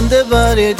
دەبارێ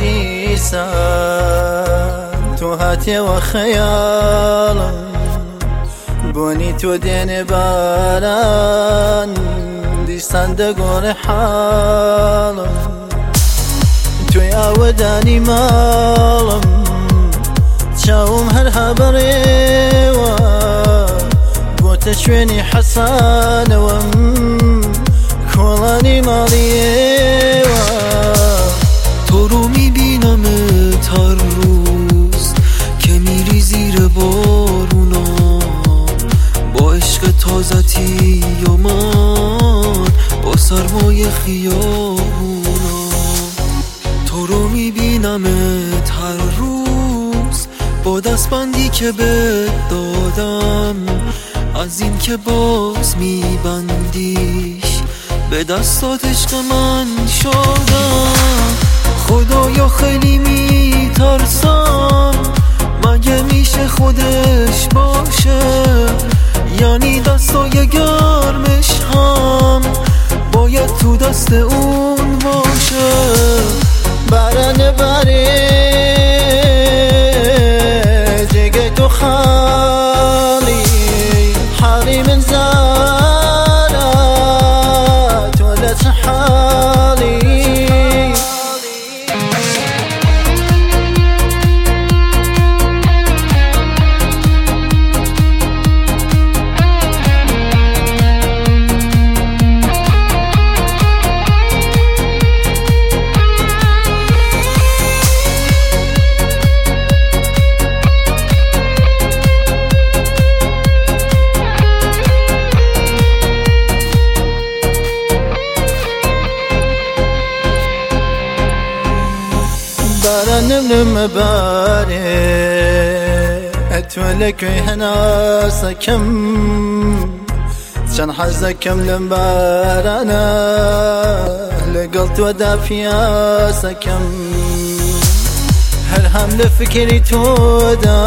دیسان تۆ هاتیەوە خەیاڵم بۆنی تۆ دێنێ باران دیسان دەگۆڕێ حاڵم توی ئاوەدانی ماڵم چاوم هەرها بەڕێوە بۆتە شوێنی حەسانەوەم کۆڵانی ماڵیێوە تو رو میبینمت هر روز که میری زیر بارونا با عشق تازتی یا من با سرمای خیابونا تو رو میبینمت هر روز با دستبندی که بهت دادم از این که باز میبندیش به دستات عشق من شدم خدایا خیلی میترسم مگه میشه خودش باشه یعنی دستای گرمش هم باید تو دست اون باشه باران باره جگه تو خالی حالی من زارت ولا حالی بارانم باره اتولك هنا سكم چند حزكم لمبارانا لقلت ودافيا سكم هر هم لفكري تودا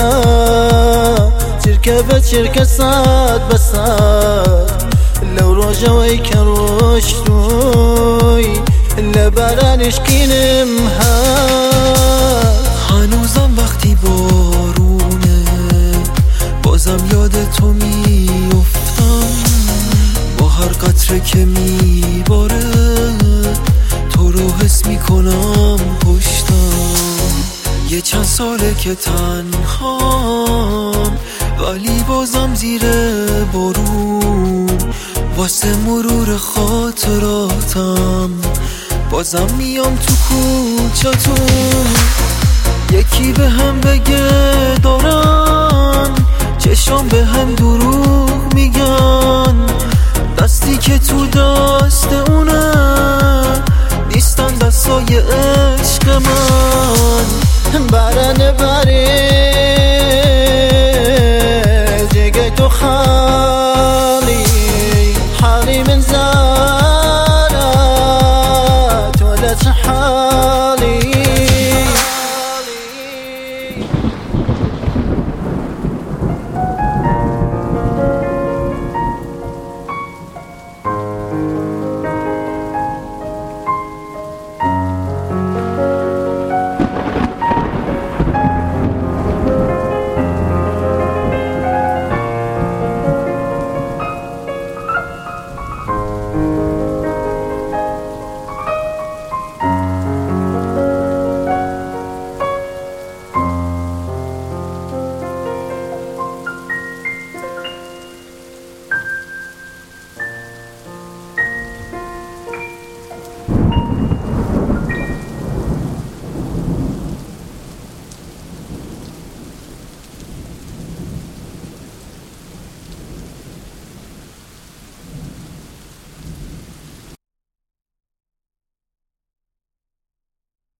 شركة صاد بساد لو روجوي كروشتوي لبارانش کینم ها هنوزم وقتی بارونه بازم یاد تو میافتم با هر قطره که میباره تو رو حس میکنم پشتم یه چند ساله که تنهام ولی بازم زیر بارون واسه مرور خاطراتم بازم میام تو کوچه‌تون یکی به هم بگه دارن چشام به هم دروغ میگن دستی که تو دست اونه نیستن دستای عشق من باران باره